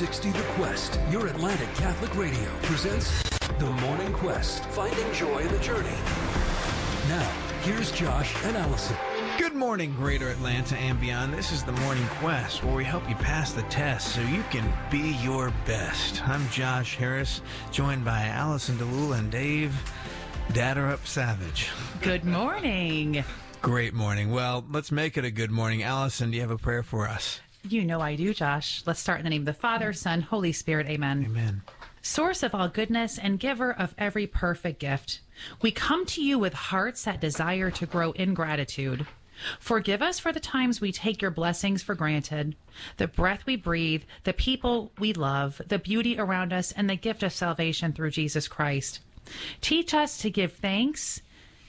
360 The Quest, your Atlantic Catholic Radio, presents The Morning Quest, finding joy in the journey. Now, here's Josh and Allison. Good morning, Greater Atlanta and beyond. This is The Morning Quest, where we help you pass the test so you can be your best. I'm Josh Harris, joined by Allison DeLula and Dave Dadderup Savage. Good morning. Great morning. Well, let's make it a good morning. Allison, do you have a prayer for us? You know I do, Josh. Let's start in the name of the Father, Son, Holy Spirit. Amen. Amen. Source of all goodness and giver of every perfect gift, we come to you with hearts that desire to grow in gratitude. Forgive us for the times we take your blessings for granted, the breath we breathe, the people we love, the beauty around us, and the gift of salvation through Jesus Christ. Teach us to give thanks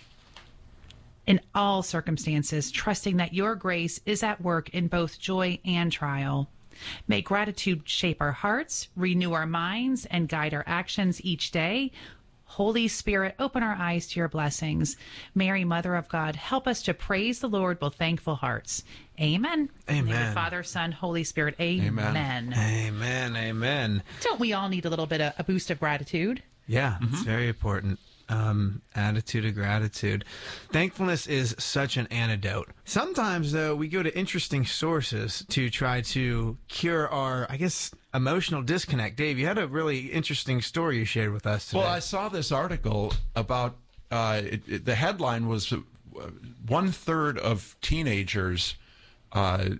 in all circumstances, trusting that your grace is at work in both joy and trial. May gratitude shape our hearts, renew our minds, and guide our actions each day. Holy Spirit, open our eyes to your blessings. Mary, Mother of God, help us to praise the Lord with thankful hearts. Amen. Amen. In the name of the Father, Son, Holy Spirit. Amen. Amen. Amen. Don't we all need a little bit of a boost of gratitude? Yeah, it's very important. Attitude of gratitude. Thankfulness is such an antidote. Sometimes, though, we go to interesting sources to try to cure our, emotional disconnect. Dave, you had a really interesting story you shared with us today. Well, I saw this article about, the headline was 1/3 of teenagers have,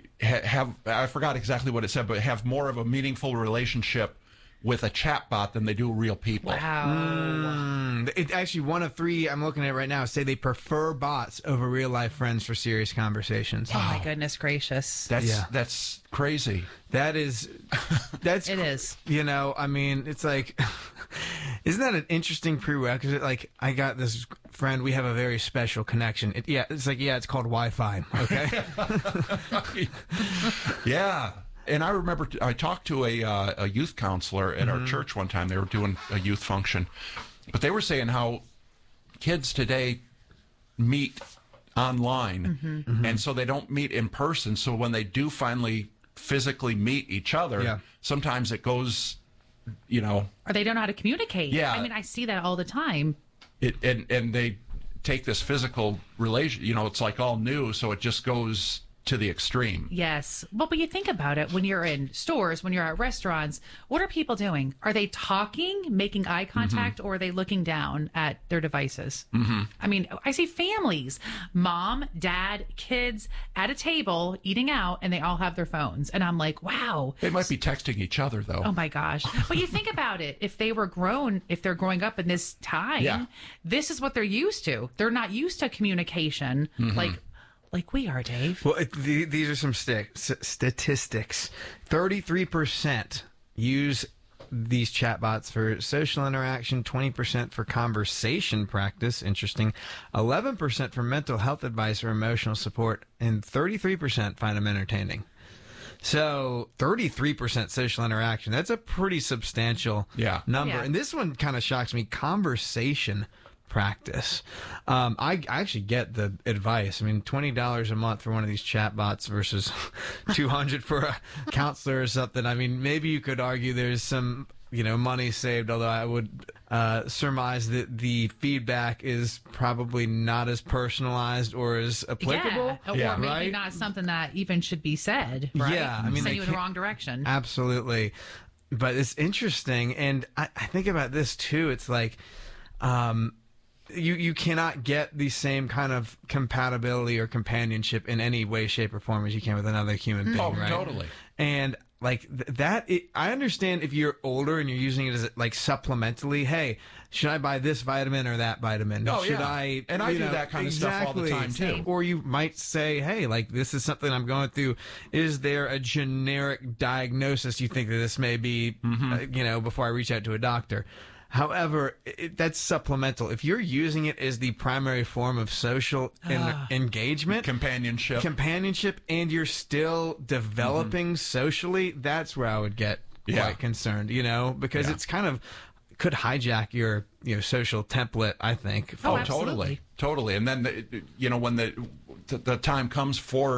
I forgot exactly what it said, but have more of a meaningful relationship with a chatbot than they do real people. Wow. It actually, 1 of 3 I'm looking at right now say they prefer bots over real life friends for serious conversations. Oh, my goodness gracious. That's crazy. That's It is. You know, I mean, it's like, isn't that an interesting prerequisite? Like, I got this friend, we have a very special connection. It's called Wi-Fi, okay? Yeah. And I remember I talked to a youth counselor at our church one time. They were doing a youth function. But they were saying how kids today meet online, and so they don't meet in person. So when they do finally physically meet each other, sometimes it goes, Or they don't know how to communicate. Yeah. I mean, I see that all the time. And they take this physical relation, it's like all new, so it just goes to the extreme. Yes. Well, but you think about it, when you're in stores, when you're at restaurants, what are people doing? Are they talking, making eye contact, or are they looking down at their devices? I mean, I see families, mom, dad, kids at a table eating out, and they all have their phones. And I'm like, wow. They might be texting each other, though. Oh, my gosh. But you think about it. If they're growing up in this time, this is what they're used to. They're not used to communication like we are, Dave. Well, these are some statistics. 33% use these chatbots for social interaction, 20% for conversation practice, interesting, 11% for mental health advice or emotional support, and 33% find them entertaining. So 33% social interaction, that's a pretty substantial number. Yeah. And this one kind of shocks me, conversation practice. I actually get the advice. I mean, $20 a month for one of these chatbots versus $200 for a counselor or something. I mean, maybe you could argue there's some, money saved, although I would surmise that the feedback is probably not as personalized or as applicable. Or maybe not something that even should be said, right? Yeah. I mean, send you in the wrong direction. Absolutely. But it's interesting. And I think about this too. It's like, you cannot get the same kind of compatibility or companionship in any way, shape, or form as you can with another human being, right? Totally. And like I understand if you're older and you're using it as like supplementally. Hey, should I buy this vitamin or that vitamin? Oh, should yeah. I? And I do that kind of stuff all the time too. Or you might say, hey, like this is something I'm going through. Is there a generic diagnosis you think that this may be? Before I reach out to a doctor. However, that's supplemental. If you're using it as the primary form of social engagement, companionship, and you're still developing socially, that's where I would get quite concerned, because it's kind of could hijack your social template, I think. Oh, absolutely. Totally. And then, when the time comes for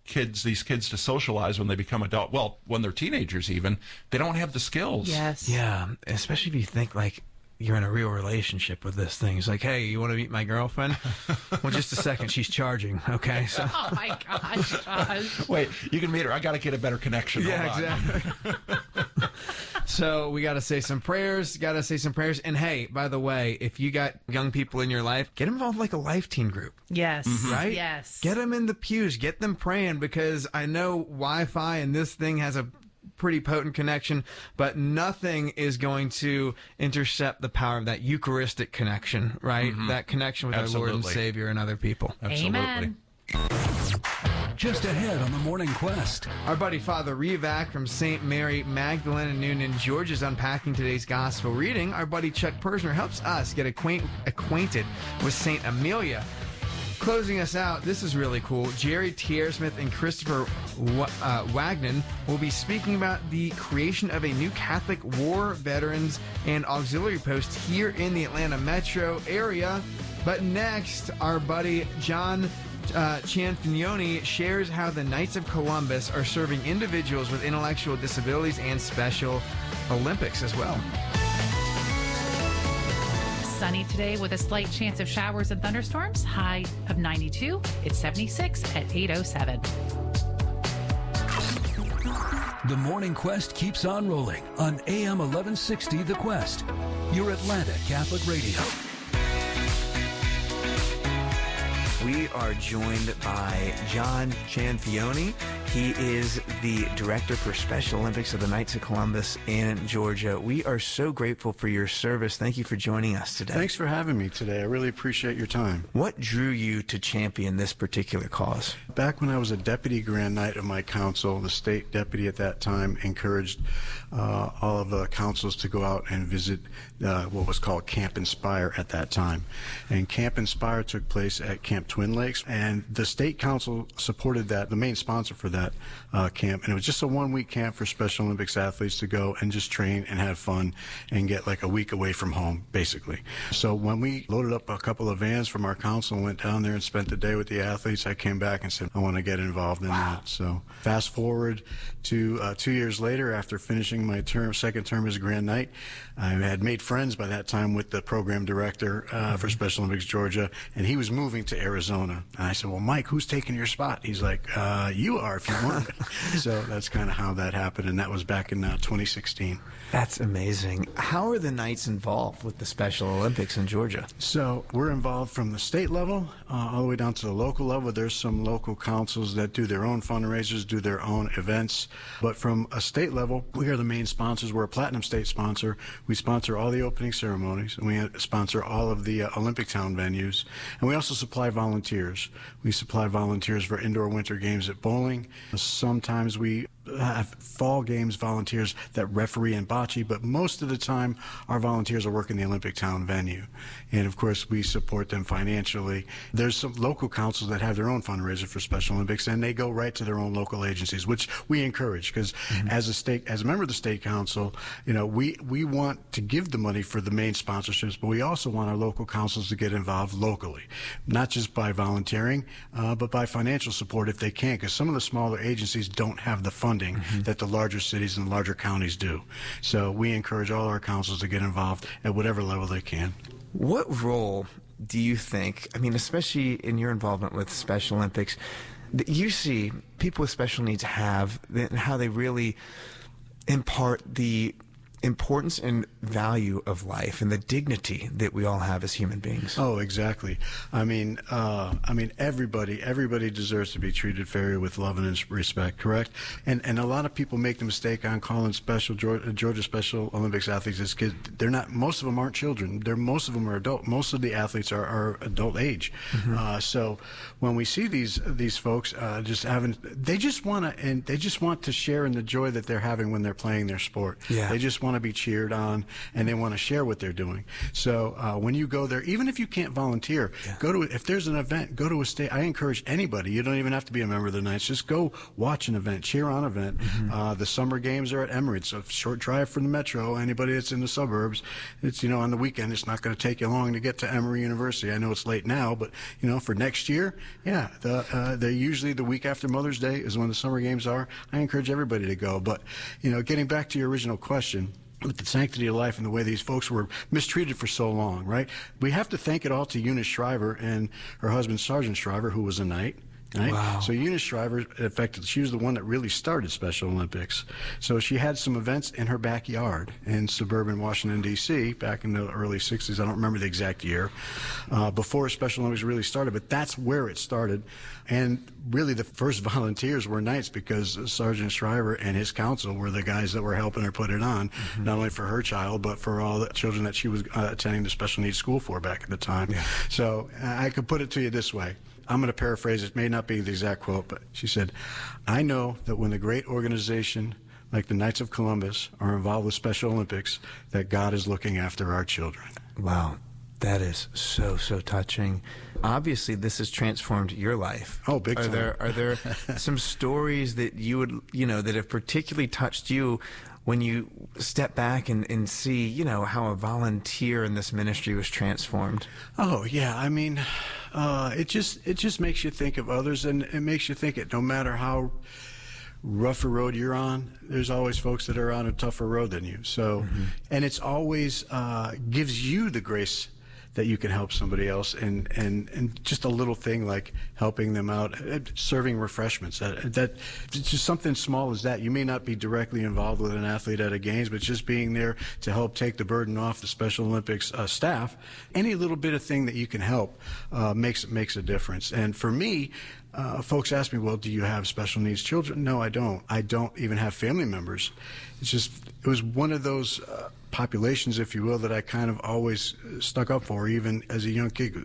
these kids to socialize when they become adult. Well, when they're teenagers even, they don't have the skills. Yes. Yeah, especially if you think like you're in a real relationship with this thing. It's like, hey, you want to meet my girlfriend? Well, just a second, she's charging. Okay, so. Oh my gosh, Josh. Wait, you can meet her. I got to get a better connection. Yeah, Hold on. exactly. So we got to say some prayers. And hey, by the way, if you got young people in your life, get involved like a life team group. Yes. Right? Yes. Get them in the pews. Get them praying, because I know Wi-Fi and this thing has a pretty potent connection, but nothing is going to intercept the power of that Eucharistic connection, right? That connection with our Lord and Savior and other people. Absolutely. Amen. Just ahead on the Morning Quest. Our buddy Father Revac from St. Mary Magdalene in Noonan, Georgia is unpacking today's gospel reading. Our buddy Chuck Persner helps us get acquainted with St. Amelia. Closing us out, this is really cool. Jerry Tiersmith and Christopher Wagnon will be speaking about the creation of a new Catholic war veterans and auxiliary post here in the Atlanta metro area. But next, our buddy John Cianfagnoni shares how the Knights of Columbus are serving individuals with intellectual disabilities and Special Olympics as well. Sunny today with a slight chance of showers and thunderstorms. High of 92. It's 76 at 8:07. The Morning Quest keeps on rolling on AM 1160 The Quest, your Atlanta Catholic Radio. We are joined by John Cianfagnoni. He is the director for Special Olympics of the Knights of Columbus in Georgia. We are so grateful for your service. Thank you for joining us today. Thanks for having me today. I really appreciate your time. What drew you to champion this particular cause? Back when I was a deputy grand knight of my council, the state deputy at that time encouraged all of the councils to go out and visit what was called Camp Inspire at that time. And Camp Inspire took place at Camp Twin Lakes, and the state council supported that, the main sponsor for that camp. And it was just a one-week camp for Special Olympics athletes to go and just train and have fun and get like a week away from home, basically. So when we loaded up a couple of vans from our council and went down there and spent the day with the athletes, I came back and said, I want to get involved in that. So fast forward to 2 years later, after finishing my second term as Grand Knight, I had made friends by that time with the program director for Special Olympics Georgia, and he was moving to Arizona. And I said, well, Mike, who's taking your spot? He's like, you are if you want. So that's kind of how that happened, and that was back in 2016. That's amazing. How are the Knights involved with the Special Olympics in Georgia? So we're involved from the state level all the way down to the local level. There's some local councils that do their own fundraisers, do their own events. But from a state level, we are the main sponsors. We're a platinum state sponsor. We sponsor all the opening ceremonies, and we sponsor all of the Olympic Town venues. And we also supply volunteers. We supply volunteers for indoor winter games at bowling. Sometimes we have fall games volunteers that referee in bocce, but most of the time our volunteers are working the Olympic Town venue. And of course we support them financially. There's some local councils that have their own fundraiser for Special Olympics, and they go right to their own local agencies, which we encourage, because as a member of the state council, you know, we want to give the money for the main sponsorships, but we also want our local councils to get involved locally, not just by volunteering, but by financial support if they can, because some of the smaller agencies don't have the funding that the larger cities and larger counties do. So we encourage all our councils to get involved at whatever level they can. What role do you think, I mean, especially in your involvement with Special Olympics, that you see people with special needs have, and how they really impart the importance and value of life and the dignity that we all have as human beings? Oh, exactly. I mean, everybody deserves to be treated fairly with love and respect, correct? And a lot of people make the mistake on calling Georgia Special Olympics athletes as kids. They're not. Most of them aren't children. Most of them are adult. Most of the athletes are adult age. So when we see these folks they just want to share in the joy that they're having when they're playing their sport. Yeah. They just want want to be cheered on, and they want to share what they're doing. So when you go there, even if you can't volunteer, go to, if there's an event, go to a state. I encourage anybody. You don't even have to be a member of the Knights. Just go watch an event, cheer on an event. The summer games are at Emory. It's a short drive from the metro. Anybody that's in the suburbs, it's, on the weekend, it's not going to take you long to get to Emory University. I know it's late now, but for next year, they're usually the week after Mother's Day is when the summer games are. I encourage everybody to go. But getting back to your original question, with the sanctity of life and the way these folks were mistreated for so long, right? We have to thank it all to Eunice Shriver and her husband, Sergeant Shriver, who was a Knight. Right? Wow. So Eunice Shriver, in fact, she was the one that really started Special Olympics. So she had some events in her backyard in suburban Washington, D.C. back in the early 60s. I don't remember the exact year, before Special Olympics really started, but that's where it started. And really the first volunteers were Knights, because Sergeant Shriver and his council were the guys that were helping her put it on, not only for her child, but for all the children that she was attending the special needs school for back at the time. Yeah. So I could put it to you this way. I'm going to paraphrase. It may not be the exact quote, but she said, I know that when a great organization like the Knights of Columbus are involved with Special Olympics, that God is looking after our children. Wow. That is so, so touching. Obviously, this has transformed your life. Oh, big time. Are there some stories that you would, that have particularly touched you when you step back and see, how a volunteer in this ministry was transformed? Oh, yeah. I mean, it just makes you think of others, and it makes you think that no matter how rough a road you're on, there's always folks that are on a tougher road than you. So, and it's always gives you the grace that you can help somebody else, and just a little thing like helping them out, serving refreshments. That just something small as that. You may not be directly involved with an athlete at a games, but just being there to help take the burden off the Special Olympics staff. Any little bit of thing that you can help makes a difference. And for me, folks ask me, well, do you have special needs children? No, I don't. I don't even have family members. It was one of those populations, if you will, that I kind of always stuck up for, even as a young kid.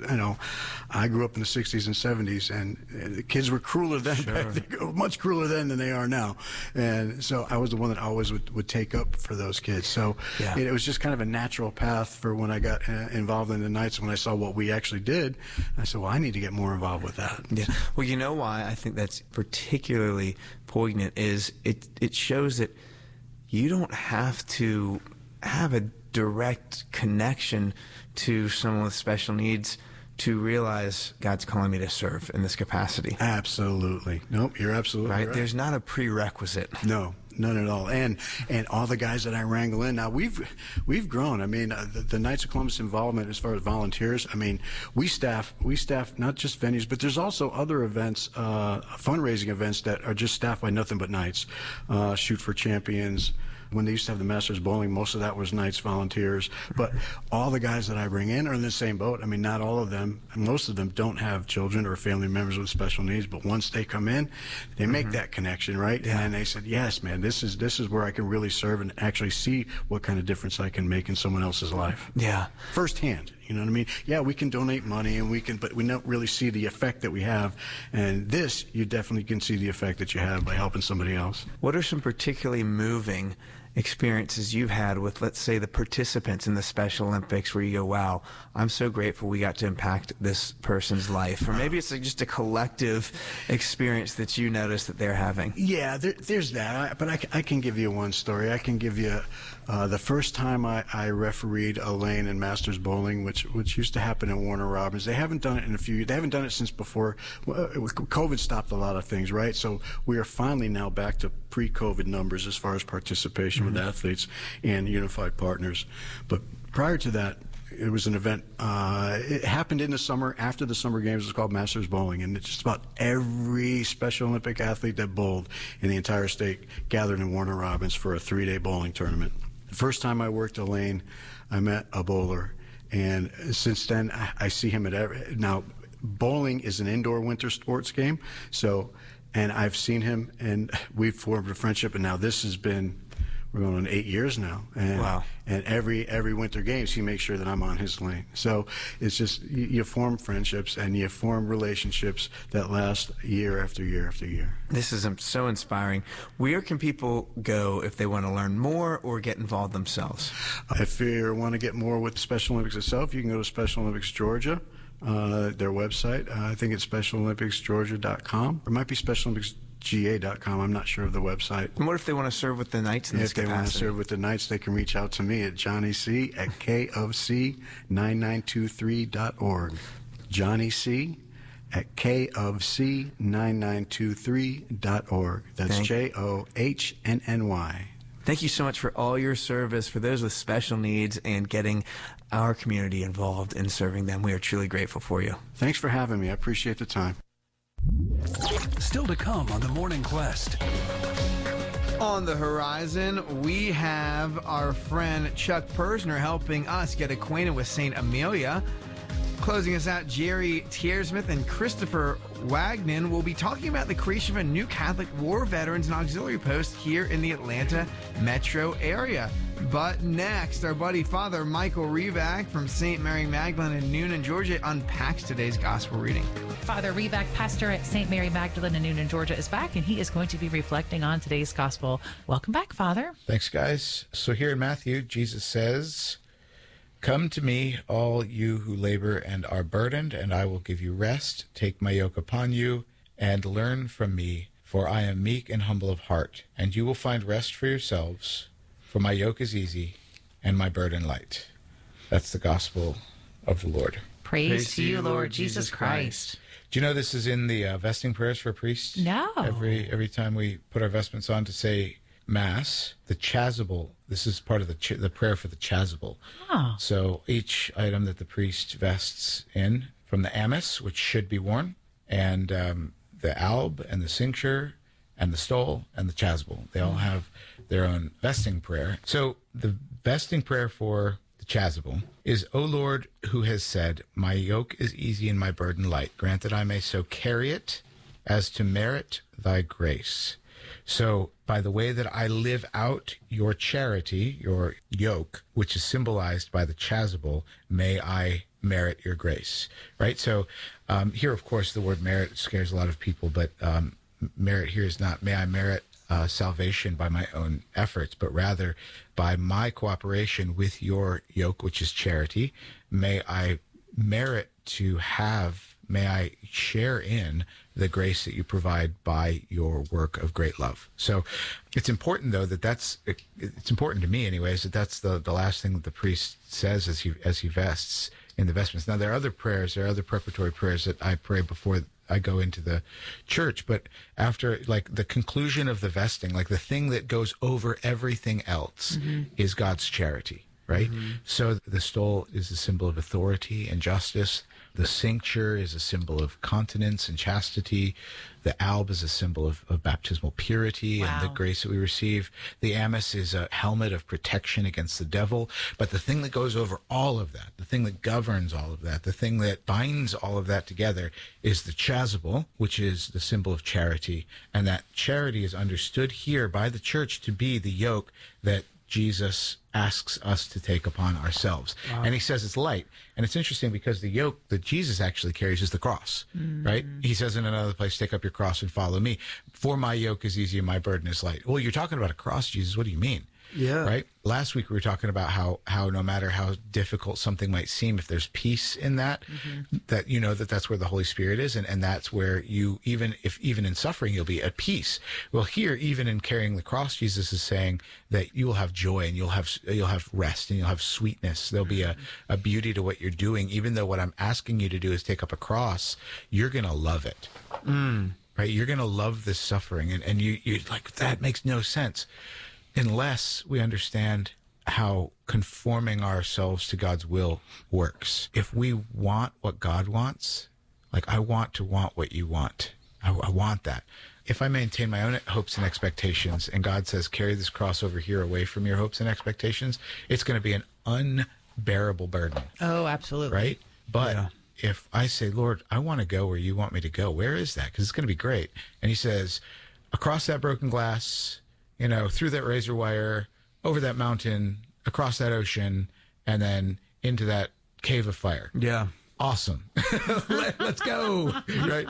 I grew up in the 60s and 70s, and the kids were crueler then. Sure. Much crueler then than they are now. And so I was the one that always would take up for those kids. So it was just kind of a natural path for when I got involved in the Knights. When I saw what we actually did, I said, well, I need to get more involved with that. Yeah. Well, you know why I think that's particularly poignant is it shows that you don't have to have a direct connection to someone with special needs to realize God's calling me to serve in this capacity. Absolutely. Nope, you're absolutely right. There's not a prerequisite. No, none at all. And all the guys that I wrangle in now, we've grown. I mean, the Knights of Columbus involvement as far as volunteers. I mean, we staff not just venues, but there's also other events, fundraising events that are just staffed by nothing but Knights. Shoot for Champions. When they used to have the Masters Bowling, most of that was Knights volunteers. But all the guys that I bring in are in the same boat. I mean, not all of them. Most of them don't have children or family members with special needs. But once they come in, they make that connection, right? Yeah. And they said, yes, man, this is where I can really serve and actually see what kind of difference I can make in someone else's life. Yeah. Firsthand. You know what I mean? Yeah, we can donate money, but we don't really see the effect that we have. And this, you definitely can see the effect that you have by helping somebody else. What are some particularly moving experiences you've had with, let's say, the participants in the Special Olympics where you go, wow, I'm so grateful we got to impact this person's life? Or maybe it's just a collective experience that you notice that they're having. Yeah, there's that. But I can give you one story. I can give you the first time I refereed a lane in Masters Bowling, which used to happen in Warner Robins. They haven't done it in a few years. They haven't done it since before. COVID stopped a lot of things, right? So we are finally now back to pre-COVID numbers as far as participation with athletes and unified partners. But prior to that, it was an event. It happened in the summer after the summer games. It was called Masters Bowling, and just about every Special Olympic athlete that bowled in the entire state gathered in Warner Robins for a 3-day bowling tournament. The first time I worked a lane, I met a bowler, and since then I see him at now. Bowling is an indoor winter sports game, and I've seen him, and we've formed a friendship, and now this has been. We're going on 8 years now. And, Wow. And every winter games, he makes sure that I'm on his lane. So it's just, you form friendships and you form relationships that last year after year after year. This is so inspiring. Where can people go if they want to learn more or get involved themselves? If you want to get more with Special Olympics itself, you can go to Special Olympics Georgia, their website. I think it's SpecialOlympicsGeorgia.com. It might be SpecialOlympicsGA.com. I'm not sure of the website. And what if they want to serve with the Knights in this If they want to capacity? serve with the Knights, they can reach out to me at Johnny C at KofC9923.org. Johnny C at KofC9923.org. That's JOHNNY. Thank you so much for all your service for those with special needs and getting our community involved in serving them. We are truly grateful for you. Thanks for having me. I appreciate the time. Still to come on the Morning Quest. On the horizon, we have our friend Chuck Persner helping us get acquainted with St. Amelia. Closing us out, Jerry Tiersmith and Christopher Wagnon will be talking about the creation of a new Catholic War Veterans and Auxiliary Post here in the Atlanta metro area. But next, our buddy Father Michael Revac from St. Mary Magdalene in Noonan, Georgia, unpacks today's gospel reading. Father Revac, pastor at St. Mary Magdalene in Noonan, Georgia, is back, and he is going to be reflecting on today's gospel. Welcome back, Father. Thanks, guys. So here in Matthew, Jesus says, "Come to me, all you who labor and are burdened, and I will give you rest. Take my yoke upon you and learn from me, for I am meek and humble of heart, and you will find rest for yourselves. For my yoke is easy and my burden light." That's the gospel of the Lord. Praise to you, Lord Jesus Christ. Do you know this is in the vesting prayers for priests? No. Every time we put our vestments on to say Mass, the chasuble, this is part of the prayer for the chasuble. Oh. So each item that the priest vests in, from the amice, which should be worn, and the alb and the cincture and the stole and the chasuble, they all have their own vesting prayer. So the vesting prayer for the chasuble is, "O Lord, who has said, my yoke is easy and my burden light, grant that I may so carry it as to merit thy grace." So by the way that I live out your charity, your yoke, which is symbolized by the chasuble, may I merit your grace, right? So here, of course, the word merit scares a lot of people, but merit here is not, may I merit salvation by my own efforts, but rather by my cooperation with your yoke, which is charity. May I merit to have, may I share in the grace that you provide by your work of great love. So it's important, though, it's important to me anyways, that's the last thing that the priest says as he vests in the vestments. Now, there are other preparatory prayers that I pray before I go into the church, but after, like, the conclusion of the vesting, like the thing that goes over everything else is God's charity, right? So the stole is a symbol of authority and justice. The cincture is a symbol of continence and chastity. The alb is a symbol of baptismal purity and the grace that we receive. The amice is a helmet of protection against the devil. But the thing that goes over all of that, the thing that governs all of that, the thing that binds all of that together is the chasuble, which is the symbol of charity. And that charity is understood here by the church to be the yoke that Jesus asks us to take upon ourselves. And he says it's light. And it's interesting because the yoke that Jesus actually carries is the cross, right? He says in another place, take up your cross and follow me. For my yoke is easy and my burden is light. Well, you're talking about a cross, Jesus. What do you mean? Yeah. Right? Last week we were talking about how no matter how difficult something might seem, if there's peace in that, that you know that's where the Holy Spirit is, and that's where you, even in suffering, you'll be at peace. Well, here, even in carrying the cross, Jesus is saying that you will have joy and you'll have rest and you'll have sweetness. There'll be a beauty to what you're doing, even though what I'm asking you to do is take up a cross. You're gonna love it. Right? You're gonna love this suffering, and you like, that makes no sense unless we understand how conforming ourselves to God's will works. If we want what God wants, like I want to want what you want. I want that. If I maintain my own hopes and expectations and God says, carry this cross over here away from your hopes and expectations, it's going to be an unbearable burden. Oh, absolutely. Right? But if I say, Lord, I want to go where you want me to go, where is that? Because it's going to be great. And he says, across that broken glass, through that razor wire, over that mountain, across that ocean, and then into that cave of fire. Yeah. Awesome. Let's go. Right.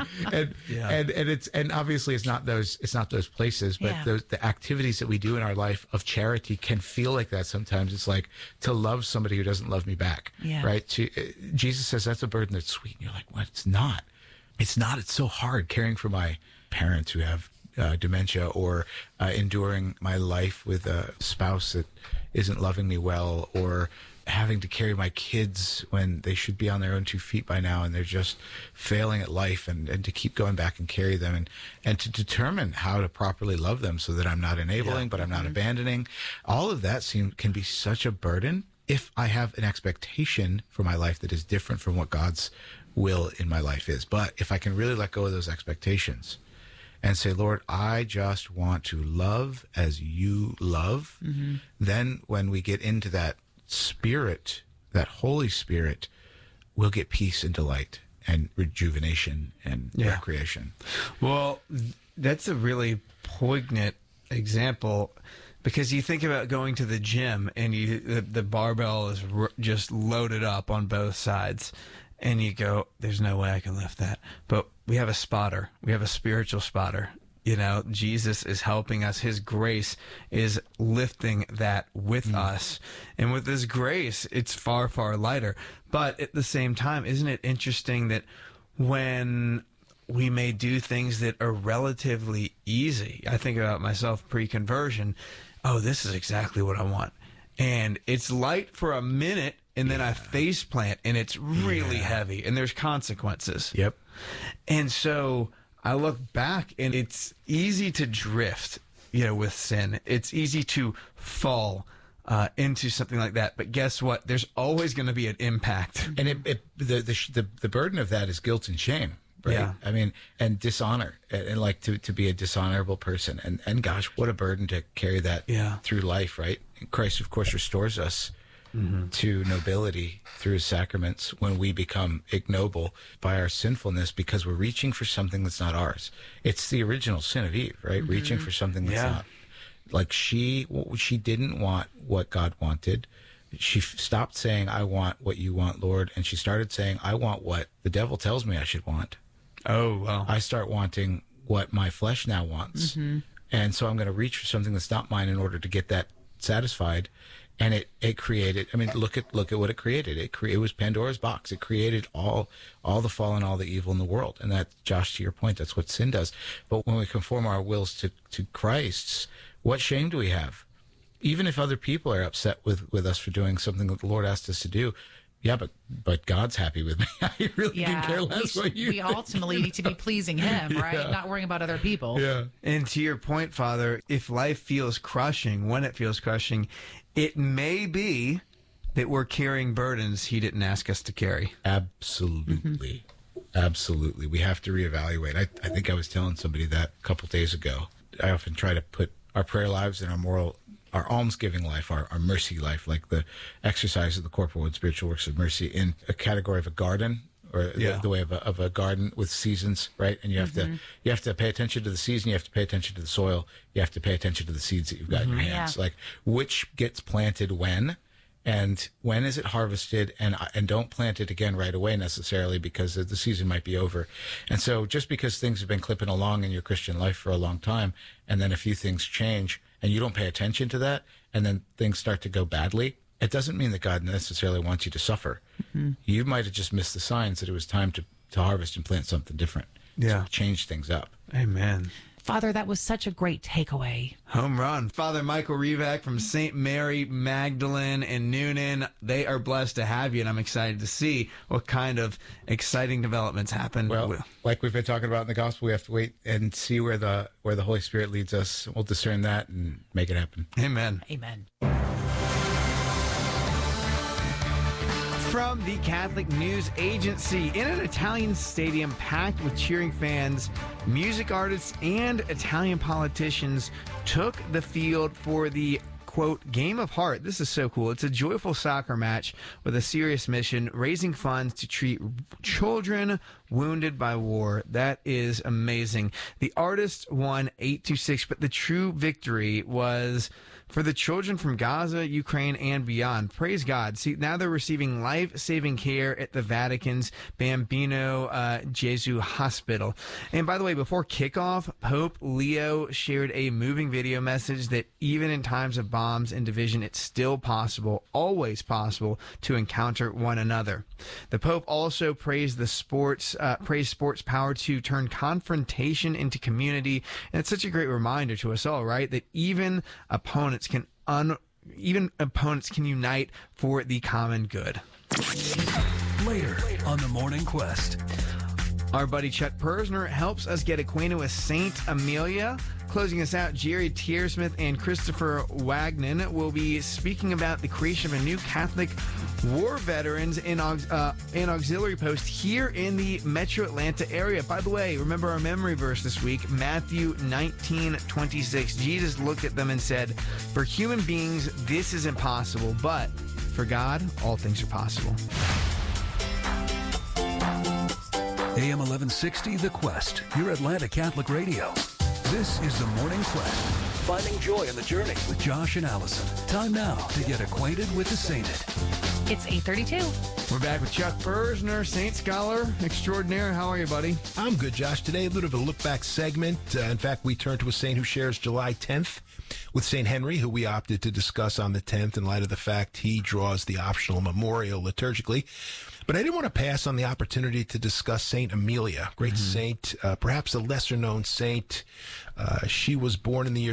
And obviously it's not those places, but the activities that we do in our life of charity can feel like that sometimes. It's like to love somebody who doesn't love me back. Yeah. Right. Jesus says that's a burden that's sweet. And you're like, what? It's not. It's not. It's so hard caring for my parents who have dementia, or enduring my life with a spouse that isn't loving me well, or having to carry my kids when they should be on their own 2 feet by now and they're just failing at life, and to keep going back and carry them, and to determine how to properly love them so that I'm not enabling, but I'm not abandoning. All of that can be such a burden if I have an expectation for my life that is different from what God's will in my life is. But if I can really let go of those expectations and say, Lord, I just want to love as you love, then when we get into that Spirit, that Holy Spirit, we'll get peace and delight and rejuvenation and recreation. Well, that's a really poignant example, because you think about going to the gym and the barbell is just loaded up on both sides, and you go, there's no way I can lift that. But we have a spotter. We have a spiritual spotter. You know, Jesus is helping us. His grace is lifting that with us. And with his grace, it's far, far lighter. But at the same time, isn't it interesting that when we may do things that are relatively easy, I think about myself pre-conversion, oh, this is exactly what I want. And it's light for a minute, and then I face plant, and it's really heavy, and there's consequences. Yep. And so I look back, and it's easy to drift, with sin. It's easy to fall into something like that. But guess what? There's always going to be an impact. And the burden of that is guilt and shame, right? Yeah. I mean, and dishonor, and like to be a dishonorable person. And gosh, what a burden to carry that through life, right? And Christ, of course, restores us to nobility through his sacraments when we become ignoble by our sinfulness, because we're reaching for something that's not ours. It's the original sin of Eve, right? Reaching for something that's not. Like she didn't want what God wanted. She stopped saying, I want what you want, Lord. And she started saying, I want what the devil tells me I should want. Oh, wow. I start wanting what my flesh now wants. And so I'm going to reach for something that's not mine in order to get that satisfied. And it created, I mean, look at what it created. It was Pandora's box. It created all the fall and all the evil in the world. And that, Josh, to your point, that's what sin does. But when we conform our wills to Christ's, what shame do we have? Even if other people are upset with us for doing something that the Lord asked us to do, but God's happy with me. I really can care less what you think. We ultimately need to be pleasing him, right? Not worrying about other people. Yeah. And to your point, Father, if life feels crushing, when it feels crushing, it may that we're carrying burdens he didn't ask us to carry. Absolutely. Absolutely. We have to reevaluate. I think I was telling somebody that a couple days ago. I often try to put our prayer lives and our almsgiving life, our mercy life, like the exercise of the corporal and spiritual works of mercy, in a category of a garden, or the way of a garden with seasons, right? And you have to pay attention to the season. You have to pay attention to the soil. You have to pay attention to the seeds that you've got in your hands. Like which gets planted when, and when is it harvested, and don't plant it again right away necessarily, because the season might be over. And so just because things have been clipping along in your Christian life for a long time, and then a few things change, and you don't pay attention to that, and then things start to go badly, it doesn't mean that God necessarily wants you to suffer. You might have just missed the signs that it was time to harvest and plant something different. To change things up. Amen. Father, that was such a great takeaway. Home run. Father Michael Revac from St. Mary Magdalene in Noonan. They are blessed to have you, and I'm excited to see what kind of exciting developments happen. Well, like we've been talking about in the gospel, we have to wait and see where the Holy Spirit leads us. We'll discern that and make it happen. Amen. Amen. From the Catholic News Agency, in an Italian stadium packed with cheering fans, music artists and Italian politicians took the field for the, quote, Game of Heart. This is so cool. It's a joyful soccer match with a serious mission, raising funds to treat children wounded by war. That is amazing. The artist won 8-6, but the true victory was for the children from Gaza, Ukraine, and beyond. Praise God. See, now they're receiving life-saving care at the Vatican's Bambino Gesù Hospital. And by the way, before kickoff, Pope Leo shared a moving video message that even in times of bombs and division, it's still possible, always possible, to encounter one another. The Pope also praised sports power to turn confrontation into community. And it's such a great reminder to us all, right? That even opponents can unite for the common good. Later on the Morning Quest. Our buddy Chuck Persner helps us get acquainted with Saint Amelia. Closing us out, Jerry Tiersmith and Christopher Wagnon will be speaking about the creation of a new Catholic war veterans and auxiliary post here in the Metro Atlanta area. By the way, remember our memory verse this week, Matthew 19:26. Jesus looked at them and said, "For human beings, this is impossible, but for God, all things are possible." AM 1160, The Quest, your Atlanta Catholic Radio. This is the Morning Quest. Finding joy in the journey with Josh and Allison. Time now to get acquainted with the sainted. It's 8:32. We're back with Chuck Persner, Saint Scholar Extraordinaire. How are you, buddy? I'm good, Josh. Today, a little bit of a look-back segment. In fact, we turn to a saint who shares July 10th with St. Henry, who we opted to discuss on the 10th in light of the fact he draws the optional memorial liturgically. But I didn't want to pass on the opportunity to discuss St. Amelia, great saint, perhaps a lesser-known saint. She was born in the year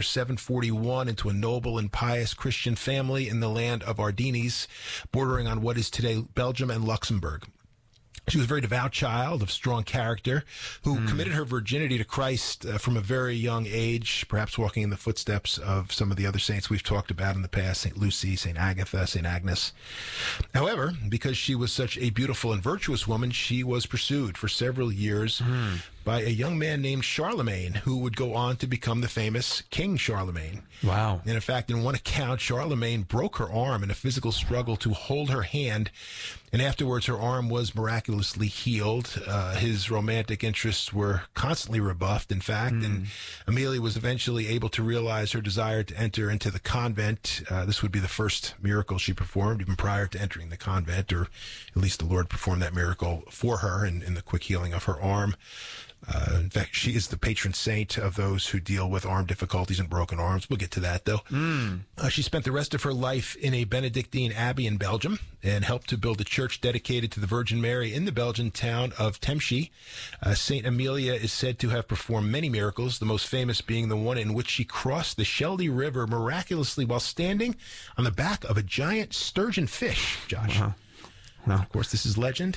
741 into a noble and pious Christian family in the land of Ardennes, bordering on what is today Belgium and Luxembourg. She was a very devout child of strong character who committed her virginity to Christ from a very young age, perhaps walking in the footsteps of some of the other saints we've talked about in the past, St. Lucy, St. Agatha, St. Agnes. However, because she was such a beautiful and virtuous woman, she was pursued for several years by a young man named Charlemagne, who would go on to become the famous King Charlemagne. Wow. And in fact, in one account, Charlemagne broke her arm in a physical struggle to hold her hand, and afterwards her arm was miraculously healed. His romantic interests were constantly rebuffed, in fact, and Amelia was eventually able to realize her desire to enter into the convent. This would be the first miracle she performed, even prior to entering the convent, or at least the Lord performed that miracle for her in the quick healing of her arm. In fact, she is the patron saint of those who deal with arm difficulties and broken arms. We'll get to that, though. She spent the rest of her life in a Benedictine abbey in Belgium and helped to build a church dedicated to the Virgin Mary in the Belgian town of Temschi. St. Amelia is said to have performed many miracles, the most famous being the one in which she crossed the Schelde River miraculously while standing on the back of a giant sturgeon fish, Josh. Wow. Well, of course, this is legend.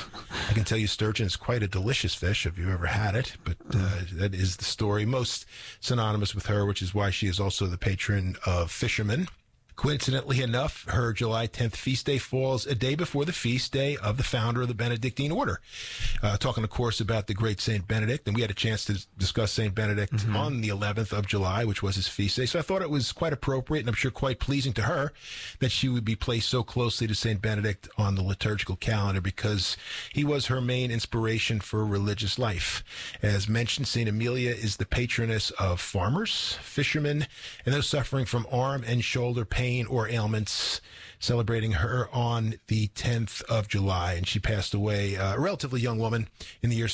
I can tell you sturgeon is quite a delicious fish if you've ever had it, but that is the story most synonymous with her, which is why she is also the patron of fishermen. Coincidentally enough, her July 10th feast day falls a day before the feast day of the founder of the Benedictine order. Talking, of course, about the great Saint Benedict, and we had a chance to discuss Saint Benedict on the 11th of July, which was his feast day. So I thought it was quite appropriate, and I'm sure quite pleasing to her, that she would be placed so closely to Saint Benedict on the liturgical calendar, because he was her main inspiration for religious life. As mentioned, Saint Amelia is the patroness of farmers, fishermen, and those suffering from arm and shoulder pain or ailments, celebrating her on the 10th of July. And she passed away, a relatively young woman, in the year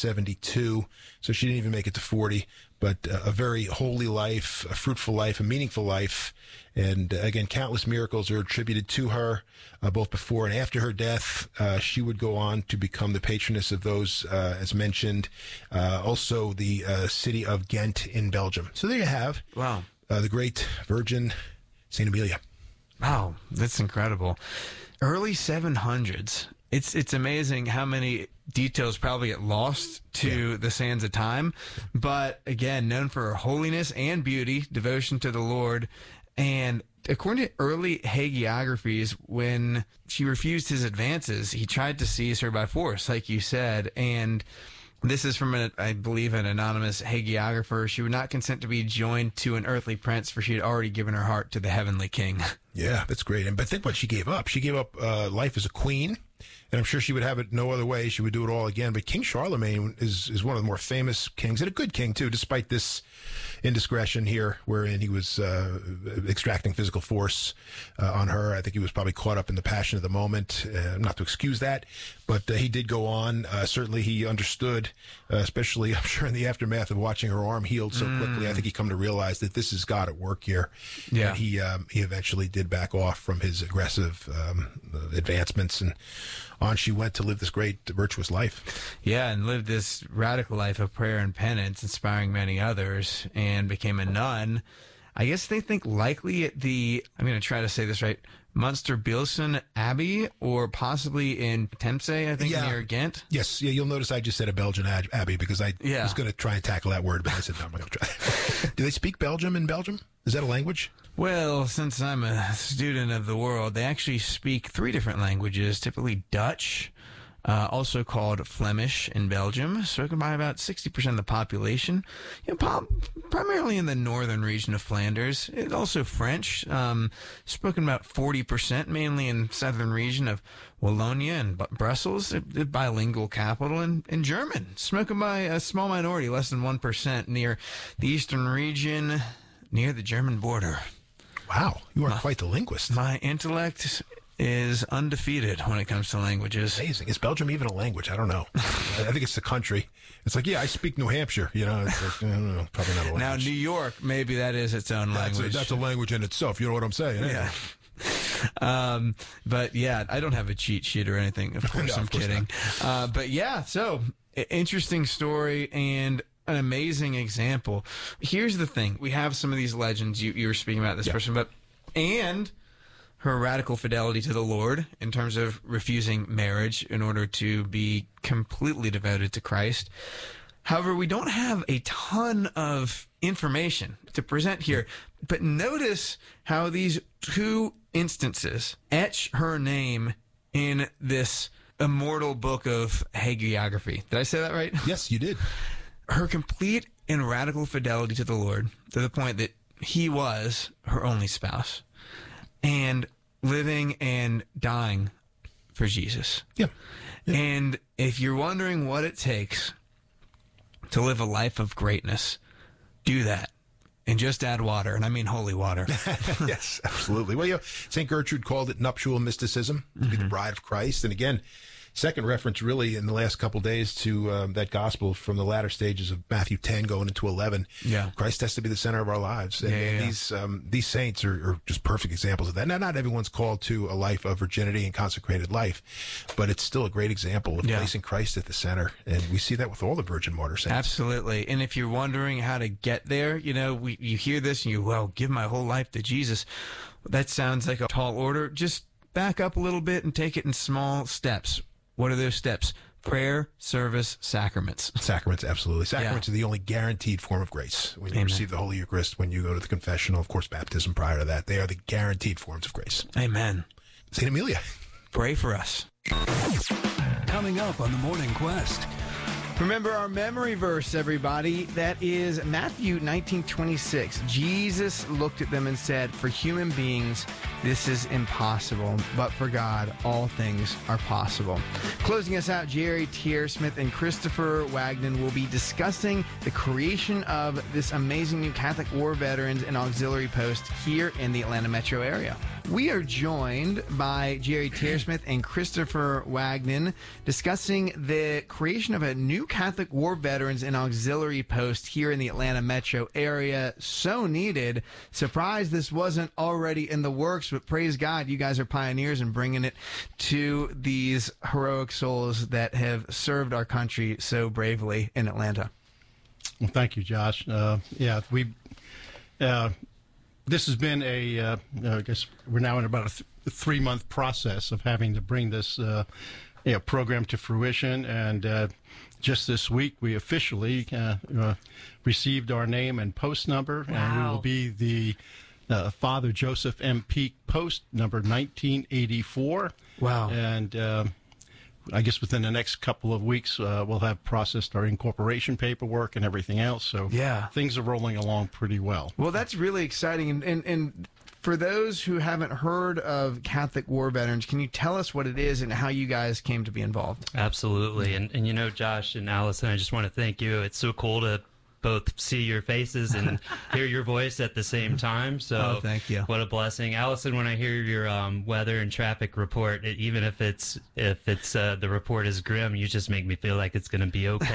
772. So she didn't even make it to 40, but a very holy life, a fruitful life, a meaningful life. And again, countless miracles are attributed to her, both before and after her death. She would go on to become the patroness of those, as mentioned, also the city of Ghent in Belgium. So there you have the great Virgin St. Amelia. Wow, that's incredible. Early 700s. It's amazing how many details probably get lost to the sands of time. But again, known for her holiness and beauty, devotion to the Lord. And according to early hagiographies, when she refused his advances, he tried to seize her by force, like you said. And this is from, I believe, an anonymous hagiographer. She would not consent to be joined to an earthly prince, for she had already given her heart to the heavenly king. Yeah, that's great. But think what she gave up. She gave up life as a queen, and I'm sure she would have it no other way. She would do it all again. But King Charlemagne is one of the more famous kings, and a good king, too, despite this indiscretion here, wherein he was extracting physical force on her. I think he was probably caught up in the passion of the moment, not to excuse that, but he did go on. Certainly he understood, especially, I'm sure, in the aftermath of watching her arm healed so quickly. I think he come to realize that this is God at work here. Yeah. And he eventually did back off from his aggressive advancements, and on she went to live this great, virtuous life. Yeah, and lived this radical life of prayer and penance, inspiring many others, and became a nun. I guess they think likely at I'm going to try to say this right, Munster Bielsen Abbey, or possibly in Temse, I think, near Ghent. Yes, yeah, you'll notice I just said a Belgian abbey because I was going to try and tackle that word, but I said, no, I'm not going to try. Do they speak Belgium in Belgium? Is that a language? Well, since I'm a student of the world, they actually speak 3 different languages, typically Dutch, also called Flemish in Belgium, spoken by about 60% of the population, primarily in the northern region of Flanders. It's also French, spoken about 40%, mainly in the southern region of Wallonia and Brussels, the bilingual capital, and German, spoken by a small minority, less than 1%, near the eastern region, near the German border. Wow, you are quite the linguist. My intellect is undefeated when it comes to languages. Amazing. Is Belgium even a language? I don't know. I think it's the country. It's like, I speak New Hampshire. It's like, I don't know, probably not a language. Now, New York, maybe that is its own language. That's a language in itself. You know what I'm saying? Yeah. But yeah, I don't have a cheat sheet or anything. Of course, I'm kidding. But yeah, so interesting story and an amazing example. Here's the thing. We have some of these legends. You were speaking about this person, and her radical fidelity to the Lord in terms of refusing marriage in order to be completely devoted to Christ. However, we don't have a ton of information to present here, but notice how these 2 instances etch her name in this immortal book of hagiography. Did I say that right? Yes, you did. Her complete and radical fidelity to the Lord, to the point that he was her only spouse, and living and dying for Jesus. Yeah. And if you're wondering what it takes to live a life of greatness, do that. And just add water, and I mean holy water. Yes, absolutely. Well, St. Gertrude called it nuptial mysticism, to be the bride of Christ. And again, second reference really in the last couple of days to that gospel from the latter stages of Matthew 10 going into 11. Yeah. Christ has to be the center of our lives. And these saints are just perfect examples of that. Now, not everyone's called to a life of virginity and consecrated life, but it's still a great example of placing Christ at the center. And we see that with all the virgin martyr saints. Absolutely. And if you're wondering how to get there, you hear this and give my whole life to Jesus. That sounds like a tall order. Just back up a little bit and take it in small steps. What are those steps? Prayer, service, sacraments. Sacraments, absolutely. Sacraments are the only guaranteed form of grace. When you receive the Holy Eucharist, when you go to the confessional, of course, baptism prior to that, they are the guaranteed forms of grace. Amen. St. Amelia. Pray for us. Coming up on the Morning Quest. Remember our memory verse, everybody. That is Matthew 19:26. Jesus looked at them and said, "For human beings, this is impossible, but for God, all things are possible." Closing us out, Jerry Tiersmith and Christopher Wagnon will be discussing the creation of this amazing new Catholic War Veterans and Auxiliary Post here in the Atlanta metro area. We are joined by Jerry Tiersmith and Christopher Wagnon discussing the creation of a new Catholic War Veterans and Auxiliary Post here in the Atlanta metro area. So needed. Surprised this wasn't already in the works, but praise God, you guys are pioneers in bringing it to these heroic souls that have served our country so bravely in Atlanta. Well, thank you, Josh. This has been I guess we're now in about a 3-month process of having to bring this program to fruition. And just this week, we officially received our name and post number. Wow. And we will be the Father Joseph M. Peak Post number 1984. Wow. And I guess within the next couple of weeks, we'll have processed our incorporation paperwork and everything else. So things are rolling along pretty well. Well, that's really exciting. And For those who haven't heard of Catholic War Veterans, can you tell us what it is and how you guys came to be involved? Absolutely. And you know, Josh and Allison, I just want to thank you. It's so cool to both see your faces and hear your voice at the same time. So thank you. What a blessing. Allison, when I hear your weather and traffic report, even if it's the report is grim, you just make me feel like it's going to be okay.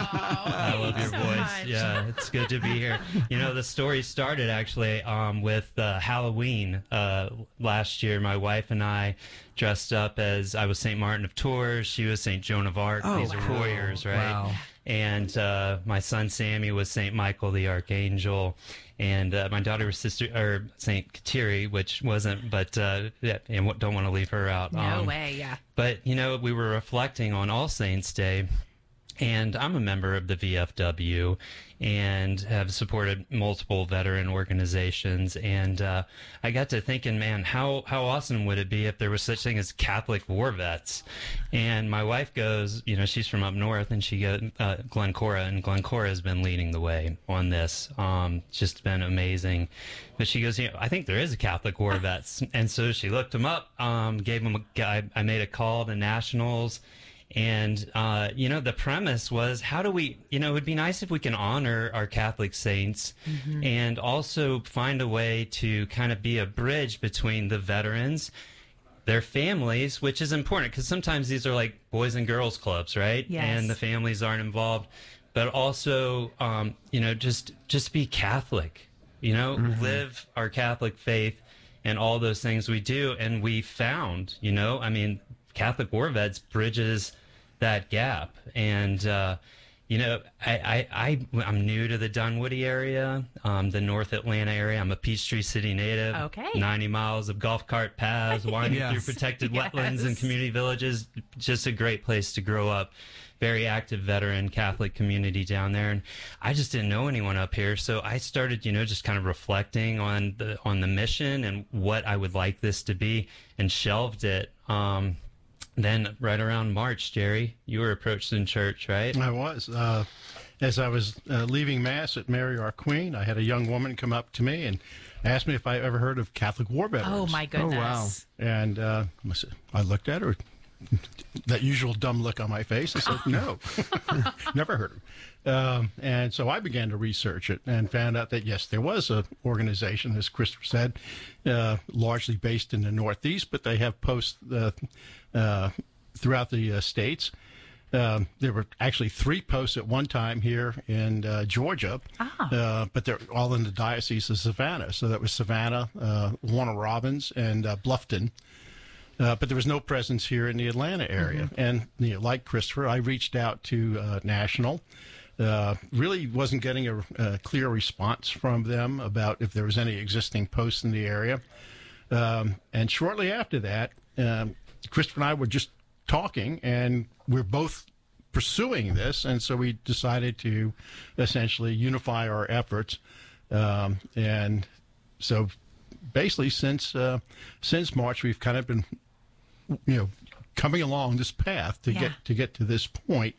I love your voice. Much. Yeah, it's good to be here. You know, the story started actually with Halloween last year. My wife and I dressed up as, I was St. Martin of Tours. She was St. Joan of Arc. These are warriors, right? Wow. And my son Sammy was St. Michael the Archangel, and my daughter was St. Kateri, which wasn't, but yeah, and don't want to leave her out. No way, yeah. But you know, we were reflecting on All Saints Day, and I'm a member of the VFW and have supported multiple veteran organizations. And I got to thinking, man, how awesome would it be if there was such thing as Catholic war vets? And my wife goes, you know, she's from up north, and she goes, Glencora, and Glencora has been leading the way on this. It's just been amazing. But she goes, you know, I think there is a Catholic war vets. And so she looked them up, gave them I made a call to nationals. And, you know, the premise was, how do we, you know, it would be nice if we can honor our Catholic saints and also find a way to kind of be a bridge between the veterans, their families, which is important because sometimes these are like boys and girls clubs, right? Yes. And the families aren't involved, but also, you know, just be Catholic, you know, live our Catholic faith and all those things we do. And we found, you know, I mean, Catholic War Vets bridges that gap. And, you know, I'm new to the Dunwoody area, the North Atlanta area. I'm a Peachtree City native. Okay. 90 miles of golf cart paths, winding through protected wetlands and community villages. Just a great place to grow up. Very active veteran Catholic community down there. And I just didn't know anyone up here. So I started, you know, just kind of reflecting on the mission and what I would like this to be, and shelved it. Then right around March, Jerry, you were approached in church, right? I was. As I was leaving Mass at Mary Our Queen, I had a young woman come up to me and asked me if I ever heard of Catholic War Veterans. Oh, my goodness. Oh, wow. And I looked at her, that usual dumb look on my face. I said, no, never heard of it. And so I began to research it and found out that, yes, there was an organization, as Christopher said, largely based in the Northeast, but they have posts throughout the states. There were actually 3 posts at one time here in Georgia, but they're all in the Diocese of Savannah. So that was Savannah, Warner Robins, and Bluffton. But there was no presence here in the Atlanta area. And you know, like Christopher, I reached out to National. Really wasn't getting a clear response from them about if there was any existing posts in the area. And shortly after that, Christopher and I were just talking, and we're both pursuing this. And so we decided to essentially unify our efforts. And so basically since March, we've kind of been, you know, coming along this path to get to this point.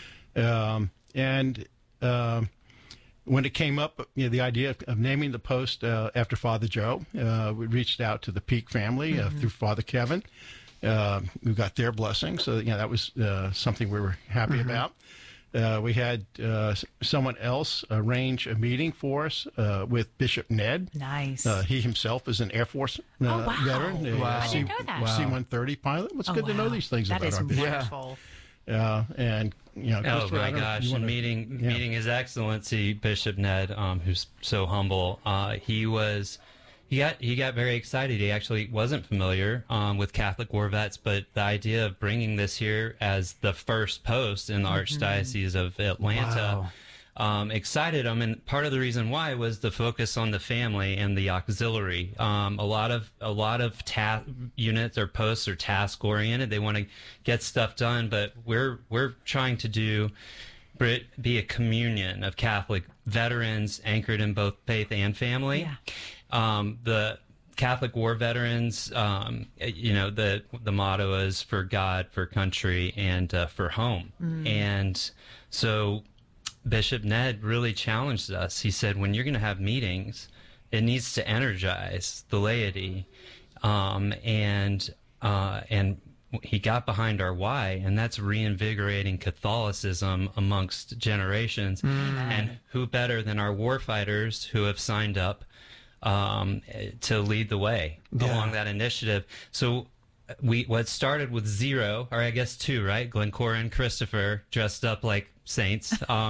And when it came up, you know, the idea of naming the post after Father Joe, we reached out to the Peak family through Father Kevin. We got their blessing, so you know, that was something we were happy about. We had someone else arrange a meeting for us with Bishop Ned. Nice. He himself is an Air Force veteran. I didn't know that. C-130 pilot. It's good to know these things that about our is people. wonderful. And you know, Oh my gosh! And meeting His Excellency Bishop Ned, who's so humble. He got very excited. He actually wasn't familiar with Catholic War Vets, but the idea of bringing this here as the first post in the Archdiocese of Atlanta excited him. And part of the reason why was the focus on the family and the auxiliary. A lot of units or posts are task oriented. They want to get stuff done, but we're trying to be a communion of Catholic veterans anchored in both faith and family. Yeah. The Catholic War Veterans, you know, the motto is for God, for country, and for home. And so Bishop Ned really challenged us. He said, when you're going to have meetings, it needs to energize the laity, and he got behind our why, and that's reinvigorating Catholicism amongst generations. And who better than our warfighters who have signed up to lead the way along that initiative. So what started with 0, or I guess 2, right? Glencora and Christopher dressed up like saints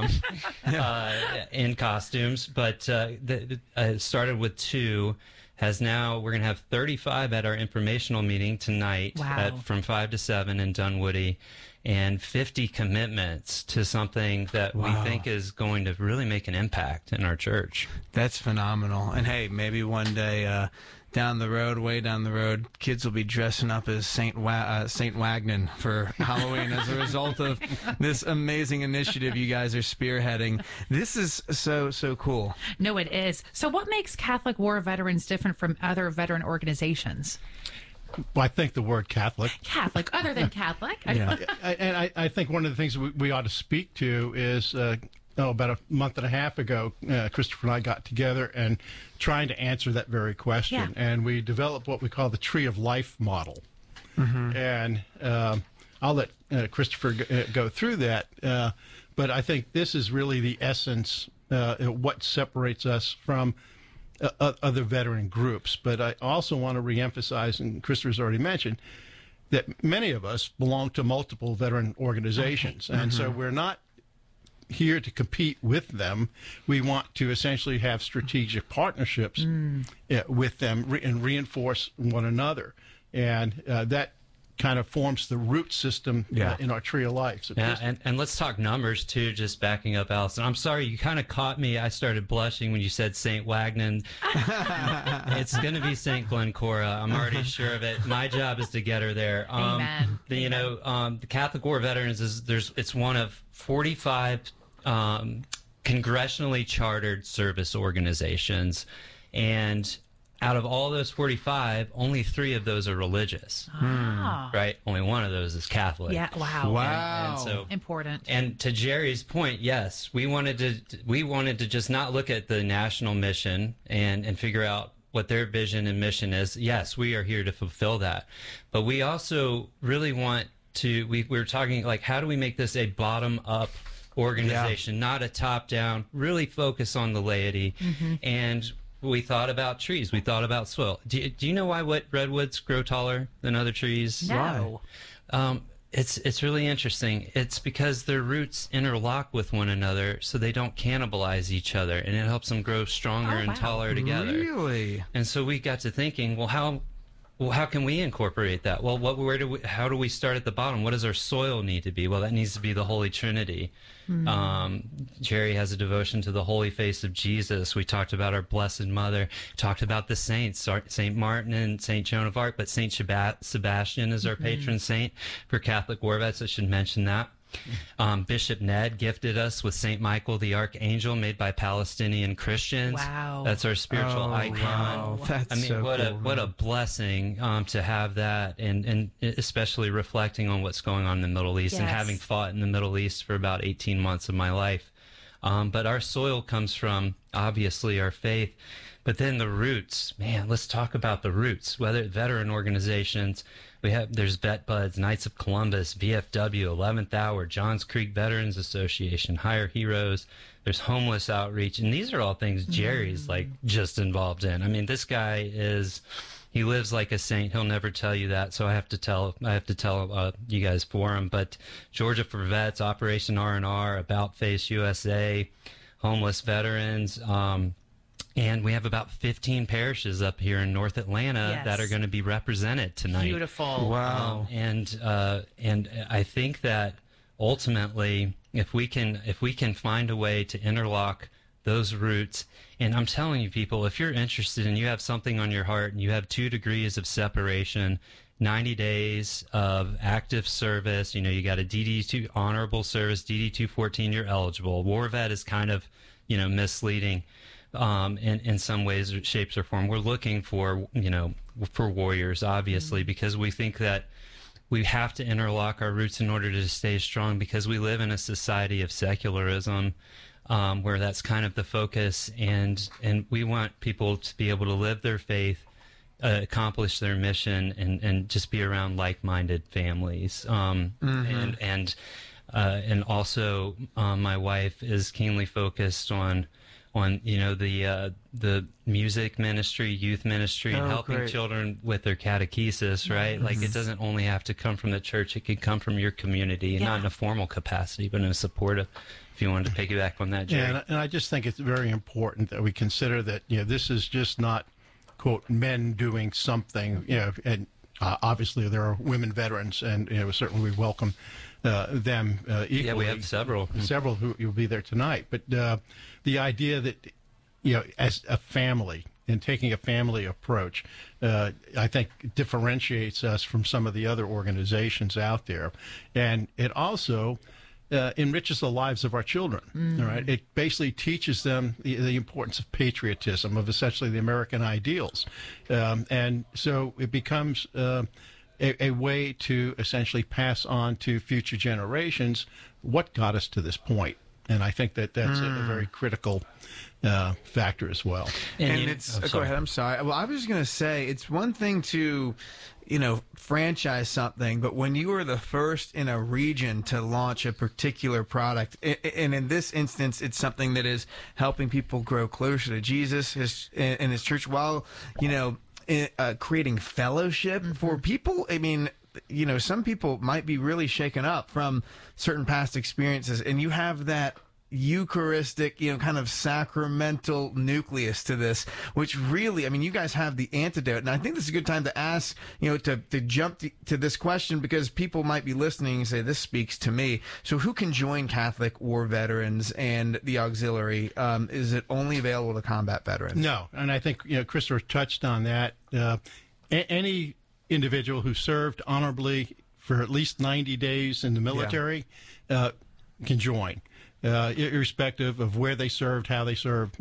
in costumes, but it started with 2. We're going to have 35 at our informational meeting tonight from 5 to 7 in Dunwoody, and 50 commitments to something that we think is going to really make an impact in our church. That's phenomenal. And hey, maybe one day down the road, way down the road, kids will be dressing up as Saint Wagner for Halloween as a result of this amazing initiative you guys are spearheading. This is so cool. No, it is. So what makes Catholic War Veterans different from other veteran organizations? Well, I think the word Catholic, other than Catholic. and I think one of the things we ought to speak to is about a month and a half ago, Christopher and I got together and trying to answer that very question. Yeah. And we developed what we call the Tree of Life model. And I'll let Christopher go through that. But I think this is really the essence, what separates us from other veteran groups. But I also want to reemphasize, and Christopher's already mentioned, that many of us belong to multiple veteran organizations. And so we're not here to compete with them. We want to essentially have strategic partnerships with them and reinforce one another. And that kind of forms the root system in our Tree of Life. So and let's talk numbers too, just backing up Allison. I'm sorry, you kind of caught me. I started blushing when you said St. Wagner. It's going to be St. Glencora. I'm already sure of it. My job is to get her there. Amen. The Catholic War Veterans it's one of 45 congressionally chartered service organizations, and out of all those 45, only 3 of those are religious. Right? Only one of those is Catholic. Yeah. Wow. And so important. And to Jerry's point, yes, we wanted to just not look at the national mission and figure out what their vision and mission is. Yes, we are here to fulfill that, but we also really want to. We were talking like, how do we make this a bottom-up organization, not a top-down? Really focus on the laity. And we thought about trees. We thought about soil. Do you know why redwoods grow taller than other trees? No. It's really interesting. It's because their roots interlock with one another, so they don't cannibalize each other, and it helps them grow stronger and taller together. Really? And so we got to thinking, well, how can we incorporate that? Well, how do we start at the bottom? What does our soil need to be? Well, that needs to be the Holy Trinity. Jerry has a devotion to the Holy Face of Jesus. We talked about our Blessed Mother, talked about the saints, St. Martin and St. Joan of Arc, but St. Sebastian is our patron saint for Catholic War Vets. I should mention that. Bishop Ned gifted us with St. Michael the Archangel, made by Palestinian Christians. Wow. That's our spiritual icon. Wow. That's what a blessing to have that, and especially reflecting on what's going on in the Middle East and having fought in the Middle East for about 18 months of my life. But our soil comes from, obviously, our faith. But then the roots, man, let's talk about the roots. Whether veteran organizations, there's Vet Buds, Knights of Columbus, VFW, 11th Hour, Johns Creek Veterans Association, Higher Heroes. There's homeless outreach, and these are all things Jerry's like just involved in. I mean, this guy he lives like a saint. He'll never tell you that, so I have to tell you guys for him. But Georgia for Vets, Operation R&R, About Face USA, homeless veterans. And we have about 15 parishes up here in North Atlanta that are going to be represented tonight. Beautiful. Wow. And I think that ultimately, if we can find a way to interlock those roots, and I'm telling you, people, if you're interested and you have something on your heart and you have 2 degrees of separation, 90 days of active service, you got a DD2 honorable service, DD214, you're eligible. War vet is kind of, misleading. In some ways, shapes, or form. We're looking for warriors, obviously, because we think that we have to interlock our roots in order to stay strong, because we live in a society of secularism. where that's kind of the focus, and we want people to be able to live their faith, accomplish their mission, and just be around like-minded families. And also, my wife is keenly focused on the music ministry, youth ministry, and helping children with their catechesis, right? Like, it doesn't only have to come from the church; it can come from your community, not in a formal capacity, but in a supportive. If you wanted to piggyback on that, Jerry. Yeah, and I just think it's very important that we consider that this is just not, quote, men doing something. And obviously there are women veterans, and certainly we welcome them equally. Yeah, we have several who will be there tonight. But the idea that as a family and taking a family approach, I think differentiates us from some of the other organizations out there, and it also enriches the lives of our children. All right, it basically teaches them the importance of patriotism, of essentially the American ideals, and so it becomes a way to essentially pass on to future generations what got us to this point. And I think that that's a very critical factor as well. And it's go ahead. I'm sorry. Well, I was just going to say it's one thing to franchise something, but when you are the first in a region to launch a particular product, and in this instance, it's something that is helping people grow closer to Jesus and his church, while creating fellowship for people. I mean, some people might be really shaken up from certain past experiences, and you have that Eucharistic, kind of sacramental nucleus to this, which really, I mean, you guys have the antidote. And I think this is a good time to ask, to jump to this question, because people might be listening and say, this speaks to me. So who can join Catholic War Veterans and the auxiliary? Is it only available to combat veterans? No. And I think, Christopher touched on that. Any individual who served honorably for at least 90 days in the military can join. Irrespective of where they served, how they served,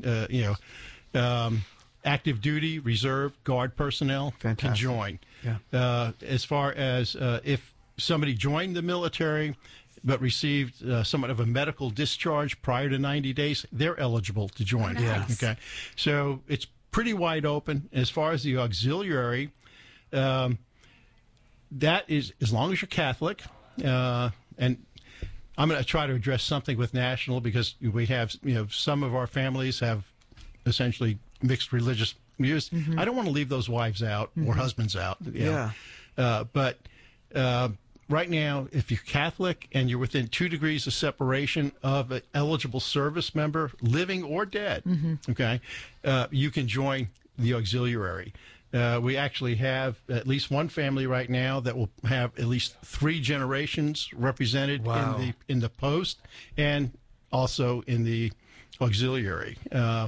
active duty, reserve, guard personnel can join. Yeah. As far as if somebody joined the military but received somewhat of a medical discharge prior to 90 days, they're eligible to join. Nice. Okay, so it's pretty wide open. As far as the auxiliary, that is, as long as you're Catholic, and I'm going to try to address something with national, because we have, some of our families have essentially mixed religious views. I don't want to leave those wives out or husbands out. But right now, if you're Catholic and you're within 2 degrees of separation of an eligible service member, living or dead, okay, you can join the auxiliary. We actually have at least one family right now that will have at least 3 generations represented in the post and also in the auxiliary, so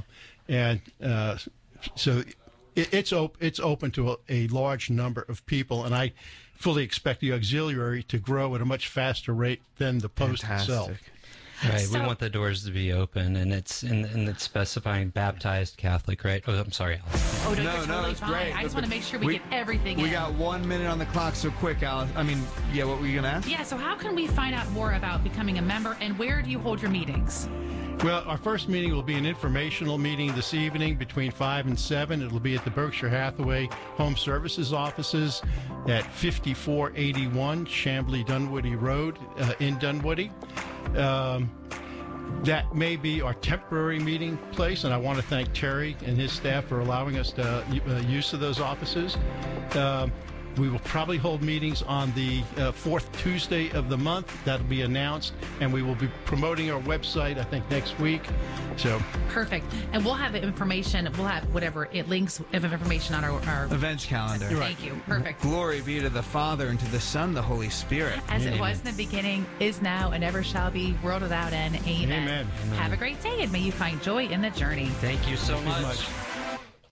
it's open to a large number of people, and I fully expect the auxiliary to grow at a much faster rate than the post itself. Right, we want the doors to be open, and it's specifying baptized Catholic, right? Oh, I'm sorry, Alice. Oh, no, No, you're totally it's fine. great. I just want to make sure we get everything in. We got 1 minute on the clock, so quick, Alice. I mean, what were you going to ask? Yeah, so how can we find out more about becoming a member, and where do you hold your meetings? Well, our first meeting will be an informational meeting this evening between 5 and 7. It'll be at the Berkshire Hathaway Home Services offices at 5481 Chambly Dunwoody Road in Dunwoody. That may be our temporary meeting place, and I want to thank Terry and his staff for allowing us to use of those offices. We will probably hold meetings on the 4th Tuesday of the month. That'll be announced, and we will be promoting our website, I think, next week. So Perfect. And we'll have information. We'll have links of information on our Events calendar. Thank you. Perfect. Glory be to the Father, and to the Son, the Holy Spirit. As it was in the beginning, is now, and ever shall be, world without end. Amen. Amen. Have a great day, and may you find joy in the journey. Thank you so much. much.